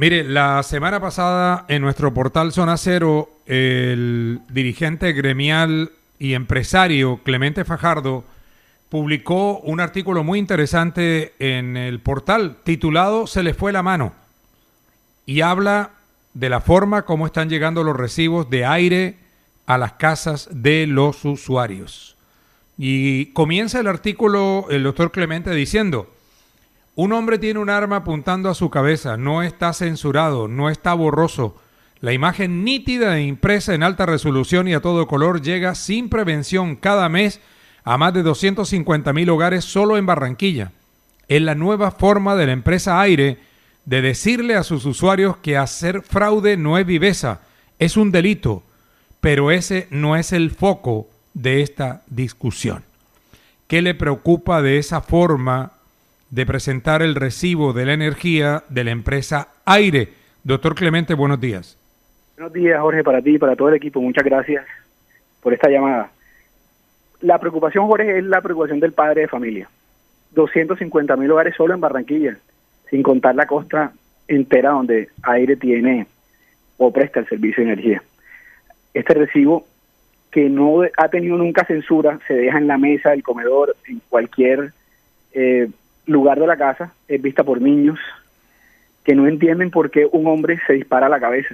Mire, la semana pasada en nuestro portal Zona Cero, el dirigente gremial y empresario Clemente Fajardo publicó un artículo muy interesante en el portal titulado "Se les fue la mano", y habla de la forma como están llegando los recibos de aire a las casas de los usuarios. Y comienza el artículo el doctor Clemente diciendo: un hombre tiene un arma apuntando a su cabeza, no está censurado, no está borroso. La imagen nítida e impresa en alta resolución y a todo color llega sin prevención cada mes a más de 250,000 hogares solo en Barranquilla. Es la nueva forma de la empresa Aire de decirle a sus usuarios que hacer fraude no es viveza, es un delito, pero ese no es el foco de esta discusión. ¿Qué le preocupa de esa forma de presentar el recibo de la energía de la empresa Aire? Doctor Clemente, buenos días. Buenos días, Jorge, para ti y para todo el equipo. Muchas gracias por esta llamada. La preocupación, Jorge, es la preocupación del padre de familia. 250,000 hogares solo en Barranquilla, sin contar la costa entera donde Aire tiene o presta el servicio de energía. Este recibo, que no ha tenido nunca censura, se deja en la mesa del comedor, en cualquier lugar de la casa, es vista por niños que no entienden por qué un hombre se dispara a la cabeza.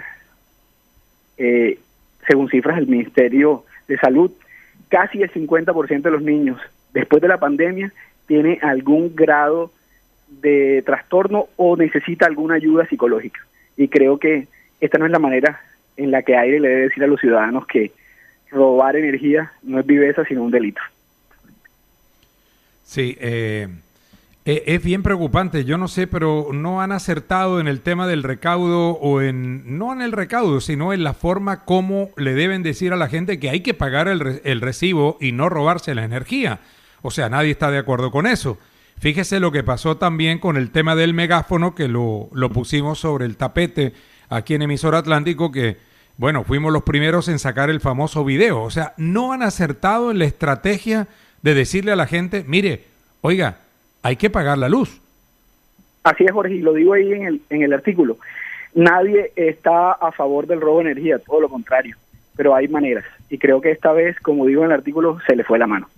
Según cifras del Ministerio de Salud, casi el 50% de los niños después de la pandemia tiene algún grado de trastorno o necesita alguna ayuda psicológica. Y creo que esta no es la manera en la que Aire le debe decir a los ciudadanos que robar energía no es viveza, sino un delito. Sí, es bien preocupante. Yo no sé, pero no han acertado en el tema del recaudo o no en el recaudo, sino en la forma como le deben decir a la gente que hay que pagar el recibo y no robarse la energía. O sea, nadie está de acuerdo con eso. Fíjese lo que pasó también con el tema del megáfono, que lo pusimos sobre el tapete aquí en Emisora Atlántico, que, bueno, fuimos los primeros en sacar el famoso video. O sea, no han acertado en la estrategia de decirle a la gente, mire, oiga, hay que pagar la luz. Así es, Jorge, y lo digo ahí en el artículo. Nadie está a favor del robo de energía, todo lo contrario, pero hay maneras. Y creo que esta vez, como digo en el artículo, se le fue la mano.